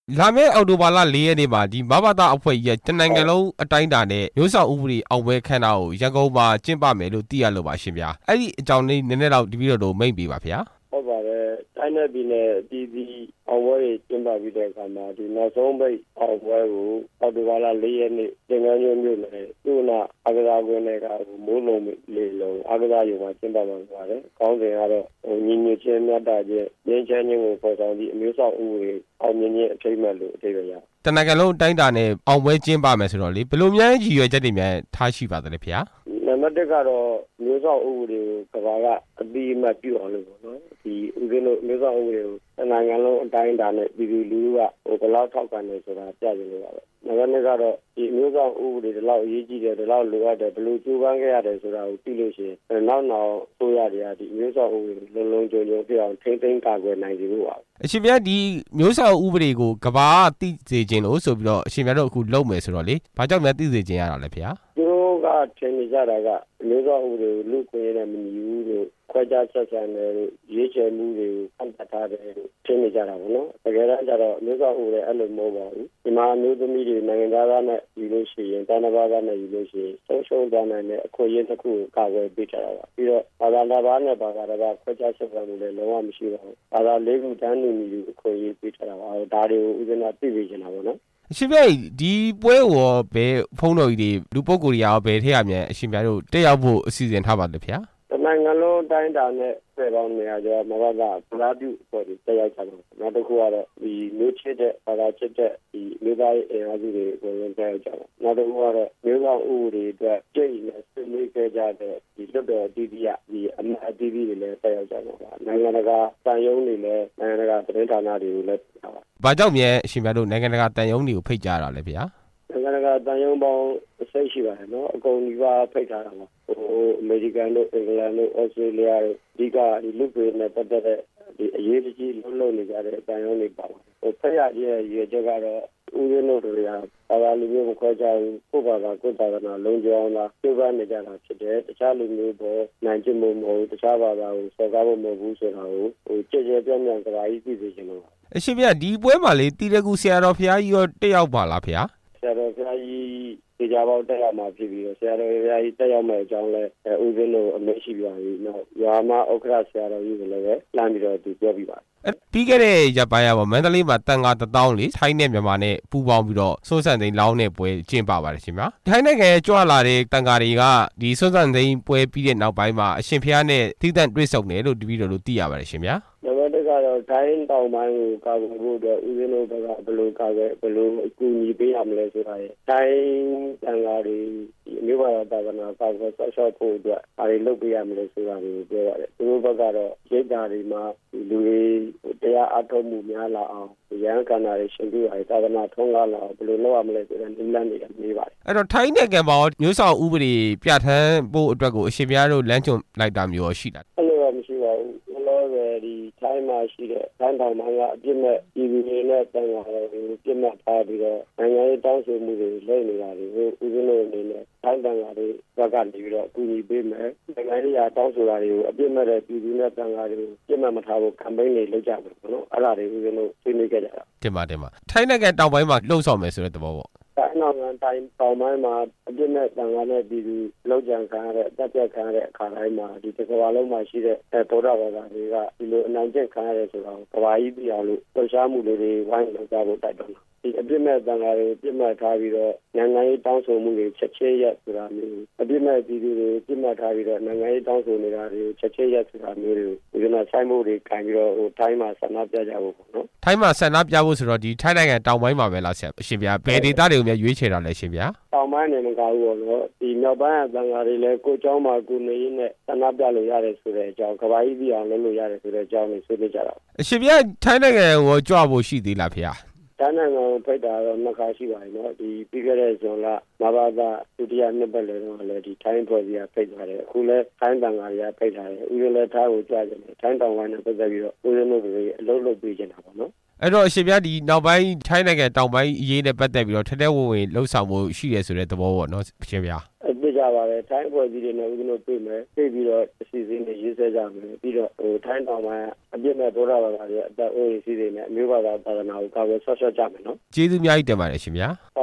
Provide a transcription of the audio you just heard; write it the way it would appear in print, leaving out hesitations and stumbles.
လာမယ့်အောက်တိုဘာလ4ရက်နေ့မှာဒီမဘာသာအဖွဲ့ကြီးရဲ့တနိုင်ငံလုံးအတိုင်းအတာနဲ့မျိုးဆောင်ဥပဒေအောင်ပွဲခန်းတော်ကိုရန်ကုန်မှာကျင်းပမယ်လို့သိရလို့ပါရှင်ဗျာအဲ့ဒီအကြောင်းလေးနည်းနည်းတော့တပည့်တော်တို့မိတ်ပေးပါဗျာဟုတ်ပါတယ်တိုင်းနယ်ပြည်နယ်ဒီအောင်ပွဲကြီးကျင်းပပြီးတဲ့အခါမှာဒီနောက်ဆုံးပိတ်အောင်ပွဲကိုအောက်တိုဘာလ4ရက်နေ့သင်္ကန်းကျွန်းမြို့နယ်သူနာအကစားကွင်းတွေကမိုးလုံးလေလုံးအကစားရုံမှာကျင်းပမှာပါတယ်။ကောင်းစဉ်ကတော့ညီညွတ်ခြင်းမြတ်တာခြင်းငြိမ်းချမ်းခြင်းကိုပေါ်ဆောင်ပြီးအမျိုးဆောင်ဥပဒေအောင်မြင်ခြင်းအထိမ်းအမှတ်လို့အထိပ္ပယ်ရတနိုင်ငံလုံးအတိုင်းအတာနဲ့အောင်ပွဲကျင်းပမယ်ဆိုတော့လေဘယ်လိုများရည်ရွယ်ချက်တွေများထားရှိပါသလဲဗျာနံပါတ်1ကတော့မျိုးဆောင်ဥပဒေကိုကဘာကအတိအမှတ်ပြုအောင်လို့ပေါ့နော်ဒီဦးဇင်းတို့မျိုးဆောင်ဥပဒေကိုနိုင်ငံလုံးအတိုင်းအတာနဲ့ပြည်သူလူထုကဘယ်လောက်ထောက်ခံနေဆိုတာပြကြလို့ပါပဲနံပါတ်2ကတော့ဒီမျိုးဆောင်ဥပဒေဒီလောက်အရေးကြီးတယ်ဒီလောက်လိုအပ်တယ်ဘယ်လိုကြိုးပမ်းခဲ့ရတယ်ဆိုတာကိုသိလို့ရှိရင်နောက်ဆိုရတဲ့ဒီမျိုးဆောင်ဥပဒေလုံးလုံးကြုံကြုံပြအောင်ထိမ့်သိမ်းကာကွယ်နိုင်စေဖို့ပါအရှင်မြတ်ဒီမျိုးဆောင်ဥပဒေကိုကဘာသိစေခြင်းလို့ဆိုပြီးတော့အရှင်မြတ်တို့အခုလုပ်မယ်ဆိုတော့လေဘာကြောင့်များသိစေခြင်းရတာလဲဗျာသူတို့ကထင်နေကြတာကမျိုးဆောင်ဥပဒေကိုလူခွင့်ရတဲ့မညီဘူးလို့ခွဲခြားဆက်ဆံတယ်လို့ရေးချယ်မှုတွေကိုအံ့တထားတယ်လို့ထင်နေကြတာပေါ့နော်တကယ်တမ်းကျတော့မျိုးဆောင်ဥပဒေအဲ့လိုမဟုတ်ပါဘူးဒီမှာမျိုးသမီးတွေနိုင်ငံသားနဲ့ယူလို့ရှိရင်တန်တဘာသာနဲ့ယူလို့ရှိရင်ဆုံးရှုံးသွားနိုင်တဲ့အခွင့်အရေးတစ်ခုကိုကာကွယ်ပေးထားတာပါပြီးတော့ဘာသာတစ်ပါးနဲ့ဘာသာတစ်ပါးခွဲခြားဆက်ဆံမှုလည်းလုံးဝမရှိပါဘူးဘာသာ၄ခုတန်းတူညီအခွင့်အရေးပေးထားတာပါဒါတွေကိုဥပဒေနဲ့သိပေးချင်တာပေါ့နော်အရှင်မြတ်ဒီပွဲကိုဘယ်ဖုန်းတော်ကြီးတွေလူပုဂ္ဂိုလ်တွေရောဘယ်ထည့်ရမလဲအရှင်မြတ်တို့တက်ရောက်ဖို့အစီအစဉ်ထားပါလဲဗျာနိုင်ငံလုံးတိုင်းတာနဲ့ပြည်ပေါင်းနေရာကျော်မဘာသာဗလာပြုပေါ်ပြီးတက်ရောက်ကြတယ်နောက်တစ်ခုကတော့ဒီမျိုးချစ်တဲ့ဘာသာချစ်တဲ့ဒီမျိုးသားရေးအင်အားစုတွေကိုဝင်တက်ရောက်ကြတယ်နောက်တစ်ခုကတော့မျိုးဆောင်ဥပဒေအတွက်ကြိတ်နဲ့ဆွေးနွေးခဲ့ကြတဲ့ဒီလွတ်တော်အသီးသီးဒီအမတ်အသီးသီးတွေလည်းတက်ရောက်ကြတယ်နိုင်ငံတကာတန်ယုံတွေလည်းနိုင်ငံတကာသတင်းဌာနတွေကိုလည်းတက်ပါဘာကြောင့်မြဲအရှင်မြတ်တို့နိုင်ငံတကာတန်ယုံတွေကိုဖိတ်ကြတာလဲဗျာနိုင်ငံတကာတန်ယုံပေါင်းစိတ်ရှိပါတယ်နော်အကုန်ဒီပါဖိတ်ထားတာပါအမေရိကန်တို့အင်္ဂလန်တို့ဩစတြေးလျတို့ဒီကဒီလူတွေနဲ့ပတ်သက်တဲ့ဒီအရေးကြီးလုံးနေကြတဲ့အတိုင်းအဝန်တွေပါဖက်ရကြီးရဲ့ရည်ချက်ကတော့ဦးရင်းတို့တွေကဘာသာလူမျိုးမခွဲခြားဘူးကိုယ့်ဘာသာကိုယ့်သာသနာလုံးကျောင်းသားပြုပန်းနေကြတာဖြစ်တယ်တခြားလူမျိုးပေါ်နိုင်ကျင့်မှုမဟုတ်တခြားဘာသာကိုစော်ကားဖို့မဟုတ်ဘူးဆိုတာကိုကြည်ကြဲပြန့်ပြန့်ကြပါကြီးသိစေချင်လို့အရှင်ဗျဒီပွဲမှာလေတီရကူဆရာတော်ဖျားကြီးရောတက်ရောက်ပါလားဖျားဆရာတော်ဖျားကြီးဒီကြပေါက်တက်ရောက်မှာဖြစ်ပြီးတော့ဆရာတော်ဖျားကြီးတက်ရောက်မယ်အကြောင်းလဲဦးဇင်းတို့အမေရှိပြပါပြီ။နောက်ရွာမဥက္ကဋ္ဌဆရာတော်ကြီးကိုလည်းလမ်းပြီးတော့သူပြောပြပါတယ်ပြီးခဲ့တဲ့ရပ်ပိုင်းကမန္တလေးမှာတန်ခါ1000လေးထိုင်းနဲ့မြန်မာနဲ့ပူးပေါင်းပြီးတော့စွန်းစံသိန်းလောင်းတဲ့ပွဲကျင်းပပါတယ်ရှင်ဗျာထိုင်းနိုင်ငံကြွလာတဲ့တန်ခါတွေကဒီစွန်းစံသိန်းပွဲပြီးတဲ့နောက်ပိုင်းမှာအရှင်ဖျားနဲ့ထိသန့်တွေ့ဆုံတယ်လို့တပည့်တော်တို့သိရပါတယ်ရှင်ဗျာနံပါတ်1ကတော့တိုင်းတောင်ပိုင်းကိုကာကွယ်ဖို့အတွက်ဦးဇင်းတို့ဘက်ကဘယ်လိုကာကွယ်ဘယ်လိုအကူအညီပေးရမလဲဆိုတာရဲ့တိုင်းတန်ခါတွေအမျိုးဘာသာတာဝန်ကာကွယ်ဆောက်ရှောက်ဖို့အတွက်အားတွေလုပ်ပေးရမလဲဆိုတာကိုပြောရတယ်သူတို့ဘက်ကတော့ရိတ်တာတွေမှာလူတွေတရားအထောက်မှုများလာအောင်ရန်ကဏ္ဍတွေရှင်ပြရတာသနာထုံးကားလာအောင်ဘယ်လိုလုပ်ရမလဲဆိုတဲ့နည်းလမ်းတွေအများပါတယ်အဲ့တော့ထိုင်းနိုင်ငံမှာမျိုးဆောင်ဥပဒေပြဋ္ဌာန်းဖို့အတွက်ကိုအရှင်ပြားတို့လမ်းညွှန်လိုက်တာမျိုးရှိတာအဲ့လိုတော့မရှိပါဘူးလောဆယ်ဒီထိုင်းမှာရှိတဲ့ထိုင်းတောင်ပိုင်းကအပြစ်မဲ့ပြည်သူတွေနဲ့တန်ခါတွေကိုပြစ်မှတ်ထားပြီးတော့နိုင်ငံရေးတောင်းဆိုမှုတွေလုပ်နေတာတွေကိုဦးဇင်းတို့အနေနဲ့ထိုင်းတန်ခါတွေဘက်ကနေပြီးတော့အကူအညီပေးမယ်နိုင်ငံရေးအတောင်းဆိုတာတွေကိုအပြစ်မဲ့တဲ့ပြည်သူနဲ့တန်ခါတွေကိုပြစ်မှတ်မထားဖို့ကမ်ပိန်းတွေလုပ်ကြမယ်ပေါ့နော်အဲ့ဒါတွေဦးဇင်းတို့ဆွေးနွေးခဲ့ကြတာတင်ပါထိုင်းနိုင်ငံတောင်ပိုင်းမှာလှုပ်ဆောင်မယ်ဆိုတဲ့သဘောပေါ့တိုင်းနိုင်ငံတိုင်းတောင်ပိုင်းမှာအပြစ်မဲ့တန်ခါနဲ့ပြည်သူလောက်ကြံခံရတဲ့တပ်ပြတ်ခံရတဲ့အခါတိုင်းမှာဒီတစ်ကမ္ဘာလုံးမှာရှိတဲ့ဗုဒ္ဓဘာသာတွေကဒီလိုအနိုင်ကျင့်ခံရတယ်ဆိုတော့ကမ္ဘာကြီးပြအောင်လို့လှုပ်ရှားမှုတွေဝိုင်းလုပ်ကြဖို့တိုက်တွန်းဒီအပြစ်မဲ့တန်ခါတွေပြစ်မှတ်ထားပြီးတော့နိုင်ငံရေးတောင်းဆိုမှုတွေချက်ချင်းရက်ဆိုတာမျိုးအပြစ်မဲ့ပြည်သူတွေပြစ်မှတ်ထားပြီးတော့နိုင်ငံရေးတောင်းဆိုနေတာတွေချက်ချင်းရက်ဆိုတာမျိုးတွေကိုဒီကနေ့ဆိုင်မှုတွေခံပြီးတော့ထိုင်းမှာဆန္ဒပြကြဖို့ပေါ့နော်ထိုင်းမှာဆန္ဒပြဖို့ဆိုတော့ဒီထိုင်းနိုင်ငံတောင်ပိုင်းမှာပဲလားဆရာအရှင်ဗျာဘယ်ဒေသတွေကိုများရွေးချယ်တာလဲရှင်ဗျာတောင်ပိုင်းနေမကောင်းဘူးပေါ့နော်ဒီမြောက်ပိုင်းအတန်ခါတွေလည်းကိုเจ้าမှာကိုနေရင်းနဲ့ဆန္ဒပြလို့ရတယ်ဆိုတဲ့အကြောင်းကဘာကြီးပြအောင်လုပ်လို့ရတယ်ဆိုတဲ့အကြောင်းကိုဆွေးနွေးကြတာအရှင်ဗျာထိုင်းနိုင်ငံကိုကြွဖို့ရှိသေးလားဖေဟာတိုင်းနိုင်ငံကိုဖိတ်တာတော့နှစ်ခါရှိပါပြီနော်ဒီပြီးခဲ့တဲ့ဇွန်လမဘာသာဒုတိယနှစ်ပတ်လည်တော့လည်းဒီထိုင်းဖွဲ့စည်းဖိတ်ထားတယ်အခုလည်းထိုင်းတန်ခါတွေကဖိတ်ထားတယ်ဦးရလည်းထားကိုကြွကြတယ်ထိုင်းတောင်ပိုင်းနဲ့ပတ်သက်ပြီးတော့ဦးရတို့တွေအလုပ်လုပ်ပေးနေတာပေါ့နော်အဲ့တော့အရှင်ဗျာဒီနောက်ပိုင်းထိုင်းနိုင်ငံတောင်ပိုင်းအရေးနဲ့ပတ်သက်ပြီးတော့ထဲထဲဝင်ဝင်လှုပ်ဆောင်မှုရှိတယ်ဆိုတဲ့သဘောပေါ့နော်အရှင်ဗျာသိကြပါတယ်ထိုင်းဖွဲ့စည်းတွေနဲ့ဦးဇင်းတို့တွေ့မယ်တွေ့ပြီးတော့အစီအစဉ်တွေရေးဆွဲကြမယ်ပြီးတော့ထိုင်းတောင်ပိုင်းအပြစ်မဲ့ဗုဒ္ဓဘာသာတွေအသက်အိုးရည်စီးတွေနဲ့အမျိုးဘာသာသာသနာကိုကာဝယ်ဆော့ရှော့ကြမယ်နော်ကျေးဇူးအများကြီးတင်ပါတယ်ရှင်ဗျာ